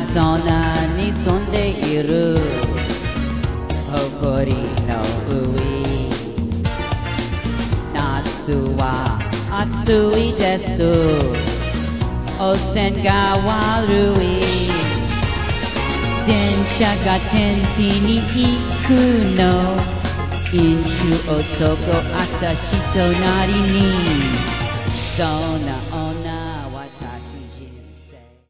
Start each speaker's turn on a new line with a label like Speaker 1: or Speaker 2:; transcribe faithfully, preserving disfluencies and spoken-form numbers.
Speaker 1: そんなに住んでいる誇りの上夏は暑いです汚染が悪い電車が天気に行くの飲酒男あたし隣にそんな